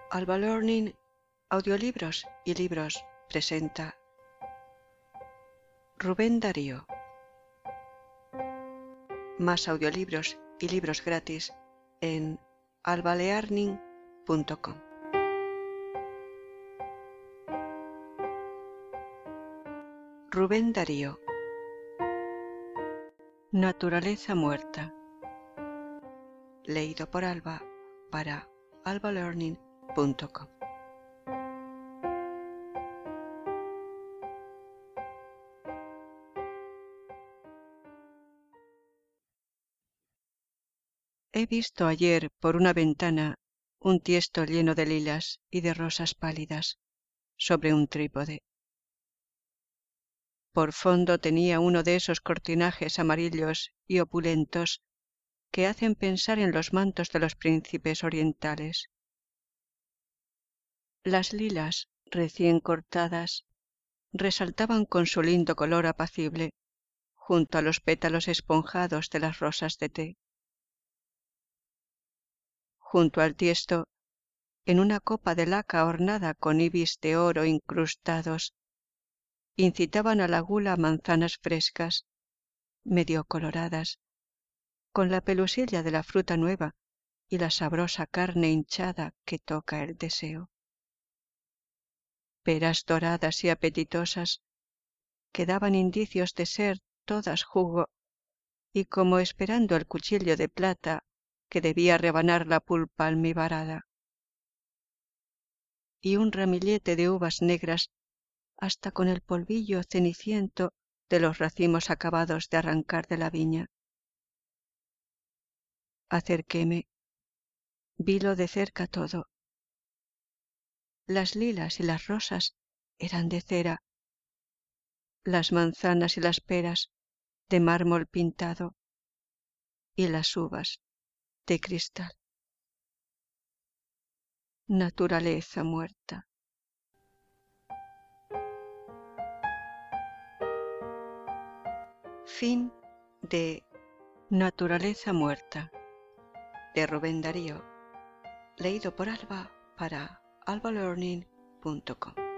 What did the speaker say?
Alba Learning, Audiolibros y Libros presenta Rubén Darío. Más audiolibros y libros gratis en albalearning.com. Rubén Darío. Naturaleza muerta. Leído por Alba para albalearning.com. He visto ayer por una ventana un tiesto lleno de lilas y de rosas pálidas sobre un trípode. Por fondo tenía uno de esos cortinajes amarillos y opulentos que hacen pensar en los mantos de los príncipes orientales. Las lilas, recién cortadas, resaltaban con su lindo color apacible junto a los pétalos esponjados de las rosas de té. Junto al tiesto, en una copa de laca ornada con ibis de oro incrustados, incitaban a la gula manzanas frescas, medio coloradas, con la pelusilla de la fruta nueva y la sabrosa carne hinchada que toca el deseo. Peras doradas y apetitosas, que daban indicios de ser todas jugo, y como esperando el cuchillo de plata que debía rebanar la pulpa almibarada. Y un ramillete de uvas negras hasta con el polvillo ceniciento de los racimos acabados de arrancar de la viña. Acerquéme, vilo de cerca todo. Las lilas y las rosas eran de cera, las manzanas y las peras de mármol pintado, y las uvas de cristal. Naturaleza muerta. Fin de Naturaleza muerta, de Rubén Darío, leído por Alba para albalearning.com.